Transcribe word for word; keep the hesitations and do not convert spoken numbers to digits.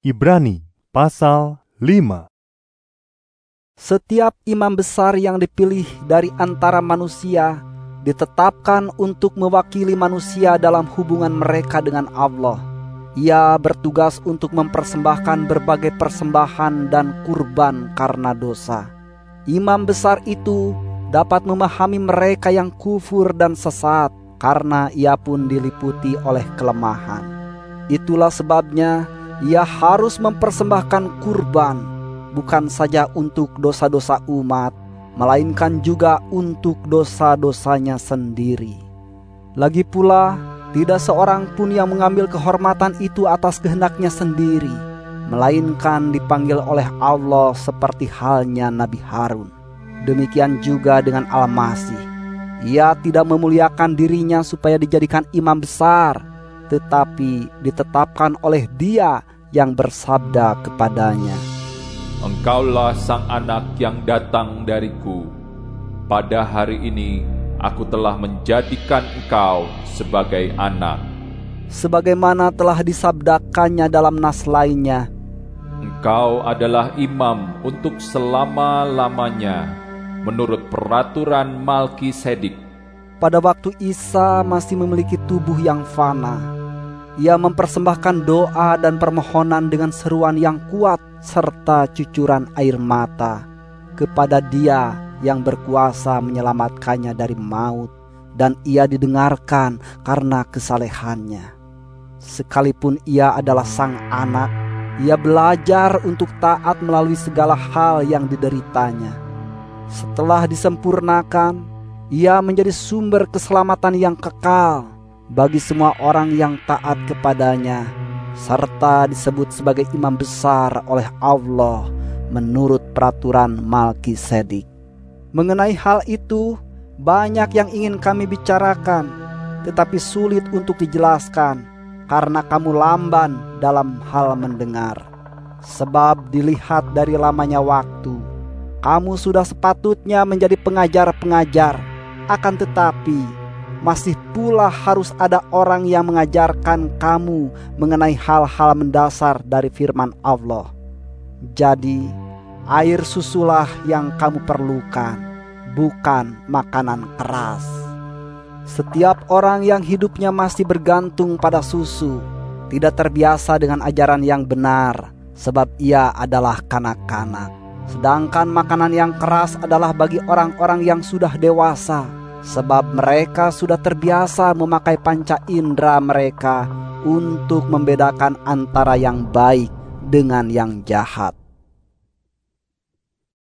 Ibrani pasal lima. Setiap imam besar yang dipilih dari antara manusia ditetapkan untuk mewakili manusia dalam hubungan mereka dengan Allah. Ia bertugas untuk mempersembahkan berbagai persembahan dan kurban karena dosa. Imam besar itu dapat memahami mereka yang kufur dan sesat karena ia pun diliputi oleh kelemahan. Itulah sebabnya ia harus mempersembahkan kurban, bukan saja untuk dosa-dosa umat, melainkan juga untuk dosa-dosanya sendiri. Lagi pula, tidak seorang pun yang mengambil kehormatan itu atas kehendaknya sendiri, melainkan dipanggil oleh Allah seperti halnya Nabi Harun. Demikian juga dengan Al-Masih. Ia tidak memuliakan dirinya supaya dijadikan imam besar, tetapi ditetapkan oleh Dia yang bersabda kepadanya, "Engkaulah sang anak yang datang dariku. Pada hari ini aku telah menjadikan engkau sebagai anak." Sebagaimana telah disabdakannya dalam nas lainnya, "Engkau adalah imam untuk selama-lamanya, menurut peraturan Malkisedik." Pada waktu Isa masih memiliki tubuh yang fana, ia mempersembahkan doa dan permohonan dengan seruan yang kuat serta cucuran air mata kepada Dia yang berkuasa menyelamatkannya dari maut, dan ia didengarkan karena kesalehannya. Sekalipun ia adalah sang anak, ia belajar untuk taat melalui segala hal yang dideritanya. Setelah disempurnakan, ia menjadi sumber keselamatan yang kekal bagi semua orang yang taat kepadanya, serta disebut sebagai imam besar oleh Allah menurut peraturan Malkisedik. Mengenai hal itu, banyak yang ingin kami bicarakan, tetapi sulit untuk dijelaskan karena kamu lamban dalam hal mendengar. Sebab dilihat dari lamanya waktu, kamu sudah sepatutnya menjadi pengajar-pengajar, akan tetapi masih pula harus ada orang yang mengajarkan kamu mengenai hal-hal mendasar dari firman Allah. Jadi, air susulah yang kamu perlukan, bukan makanan keras. Setiap orang yang hidupnya masih bergantung pada susu tidak terbiasa dengan ajaran yang benar, sebab ia adalah kanak-kanak. Sedangkan makanan yang keras adalah bagi orang-orang yang sudah dewasa, sebab mereka sudah terbiasa memakai panca indera mereka untuk membedakan antara yang baik dengan yang jahat.